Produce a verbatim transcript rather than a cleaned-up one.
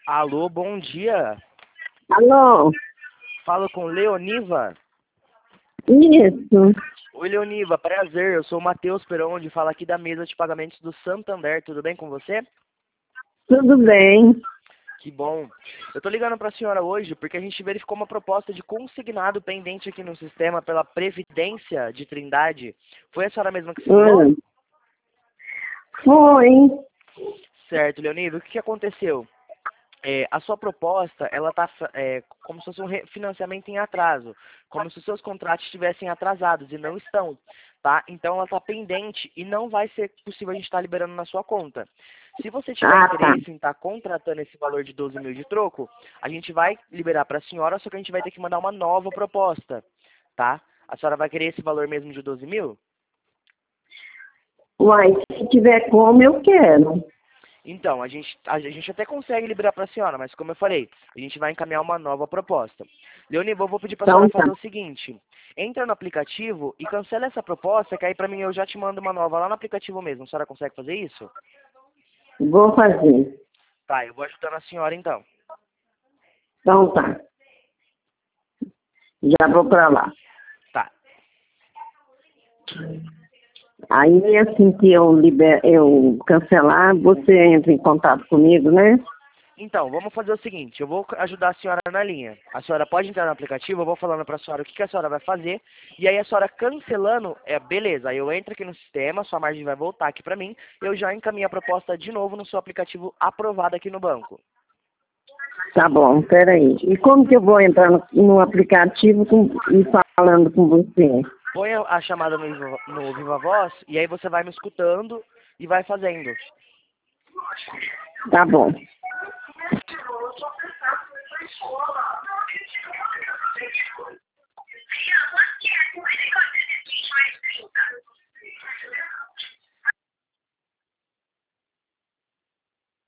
Alô, bom dia. Alô? Falo com Leoniva. Isso. Oi, Leoniva, prazer. Eu sou o Matheus Peronde, falo aqui da mesa de pagamentos do Santander. Tudo bem com você? Tudo bem. Que bom. Eu tô ligando para a senhora hoje porque a gente verificou uma proposta de consignado pendente aqui no sistema pela Previdência de Trindade. Foi a senhora mesma que se ligou? Hum. Foi. Certo, Leoniva. O que que aconteceu? É, a sua proposta, ela está é, como se fosse um refinanciamento em atraso, como se os seus contratos estivessem atrasados e não estão, tá? Então ela está pendente e não vai ser possível a gente estar liberando na sua conta. Se você tiver Ah, tá. interesse em estar contratando esse valor de doze mil de troco, a gente vai liberar para a senhora, só que a gente vai ter que mandar uma nova proposta, tá? A senhora vai querer esse valor mesmo de doze mil? Uai, se tiver como, eu quero. Então, a gente, a gente até consegue liberar para a senhora, mas como eu falei, a gente vai encaminhar uma nova proposta. Leoniva, eu vou pedir para a senhora Então tá. fazer o seguinte: entra no aplicativo e cancela essa proposta, que aí para mim eu já te mando uma nova lá no aplicativo mesmo. A senhora consegue fazer isso? Vou fazer. Tá, eu vou ajudando a senhora então. Então tá. Já vou pra lá. Tá. Aí, assim que eu, liber... eu cancelar, você entra em contato comigo, né? Então, vamos fazer o seguinte, eu vou ajudar a senhora na linha. A senhora pode entrar no aplicativo, eu vou falando para a senhora o que, que a senhora vai fazer, e aí a senhora cancelando, é beleza, aí eu entro aqui no sistema, sua margem vai voltar aqui para mim, eu já encaminho a proposta de novo no seu aplicativo aprovado aqui no banco. Tá bom, peraí. E como que eu vou entrar no, no aplicativo com... e falando com você? Põe a a chamada no, Viva- no Viva Voz, e aí você vai me escutando e vai fazendo. Tá bom.